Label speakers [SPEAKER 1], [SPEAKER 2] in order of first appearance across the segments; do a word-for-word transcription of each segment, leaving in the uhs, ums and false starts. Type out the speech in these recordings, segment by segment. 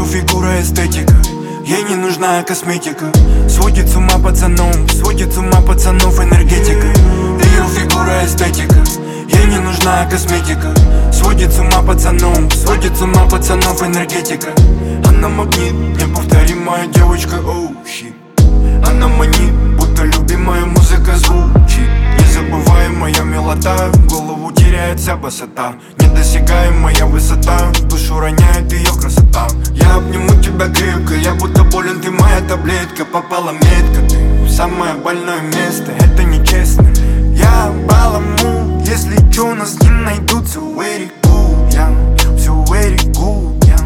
[SPEAKER 1] фигура эстетика, ей не нужна косметика. Сводит с ума пацанов, сводит с ума пацанов энергетика. Ее фигура эстетика, ей не нужна косметика. Сводит с ума пацанов, сводит с ума пацанов энергетика. Она магнит, неповторимая девочка, оу, щит. Она манит, будто любимая музыка звучит. Незабываемая мелота, голову теряет вся босота. Недосягаемая высота, душу роняет ее красота. Я обниму тебя крепко, я будто болен, ты моя таблетка. Попала метко ты в самое больное место, это нечестно. Я баламу, если чё, у нас не найдутся. Very good, я, все very good, я.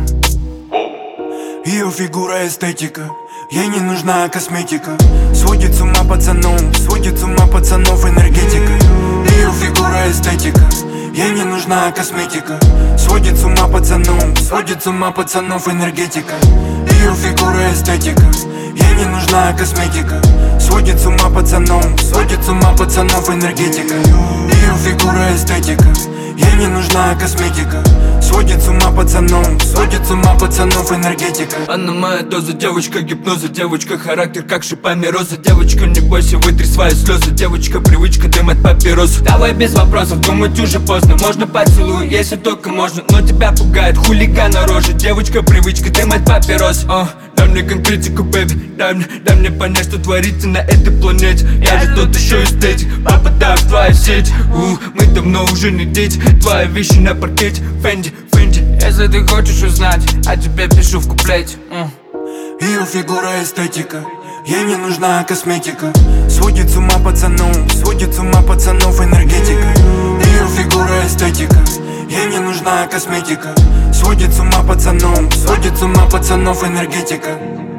[SPEAKER 1] Ее фигура эстетика, ей не нужна косметика. Сводит с ума пацанов, сводит с ума пацанов энергетика. Ее фигура эстетика, ей не нужна косметика. Сводит с ума пацанов, сводит с ума пацанов энергетика. Ее фигура эстетика, ей не нужна косметика. Сводит с ума пацанов, сводит с ума пацанов энергетика. Ее фигура эстетика, ей не нужна косметика. Сводит с ума пацанов, сводит с ума пацанов энергетика.
[SPEAKER 2] Она моя доза, девочка гипноза, девочка характер как шипами роза. Девочка, не бойся, вытри свои слезы. Девочка, привычка дымать папирос. Давай без вопросов, думать уже поздно. Можно поцелуй, если только можно, но тебя пугает хулигана рожа. Девочка, привычка дымать папирос. uh, Дай мне конкретику, бэби, дай мне, дай мне понять, что творится на этой планете. Я же тот еще эстетик, попадаю в твою сеть. uh, Мы давно уже не дети, твои вещи на паркете. Фенди, Фенди, если ты хочешь узнать, а тебе пишу в куплете. uh.
[SPEAKER 1] Ее фигура эстетика, ей не нужна косметика. Сводит с ума пацанов, сводит с ума пацанов энергетика. Ее фигура эстетика, ей не нужна косметика. Сводит с ума пацанов, сводит с ума пацанов энергетика.